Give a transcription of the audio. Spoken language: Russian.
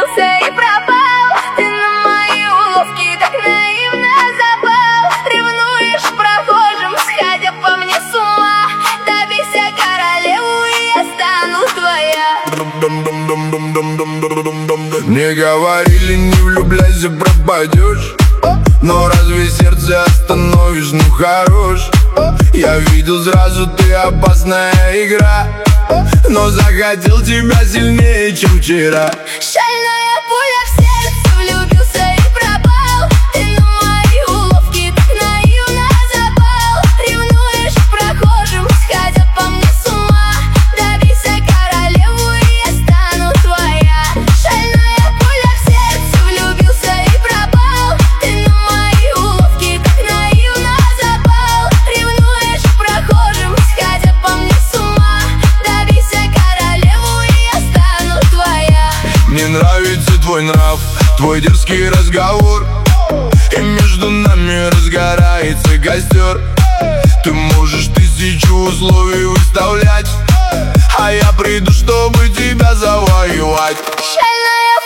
влюбился и пропал. Ты на мои уловки так наивно запал. Ревнуешь прохожим, сходя по мне с ума. Добейся королеву, и я стану твоя. Мне говорили, не влюбляйся, пропадешь. Но разве сердце остановишь, ну хорош. Я видел сразу, ты опасная игра, но захотел тебя сильнее, чем вчера. Шальная пуля в сердце, влюбился и пропал. Ты на мои уловки так наивно запал. Ревнуешь прохожим, сходя по мне с ума. Добейся королеву, и я стану твоя. Шальная пуля в сердце, влюбился и пропал. Ты на мои уловки так наивно запал. Ревнуешь прохожим, сходя по мне с ума. Добейся королеву, и я стану твоя. Мне нравится твой нрав, твой дерзкий разговор, и между нами разгорается костер. Ты можешь 1000 условий выставлять, а я приду, чтобы тебя завоевать. Шальная